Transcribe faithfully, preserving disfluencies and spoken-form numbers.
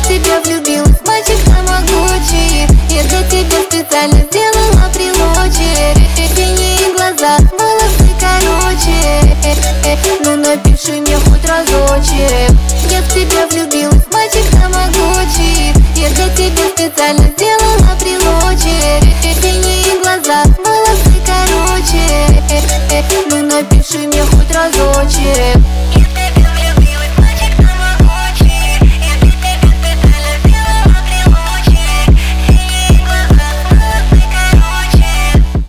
в тебя влюбилась, мальчик тамагочи. Я для тебя специально сделала брелочек.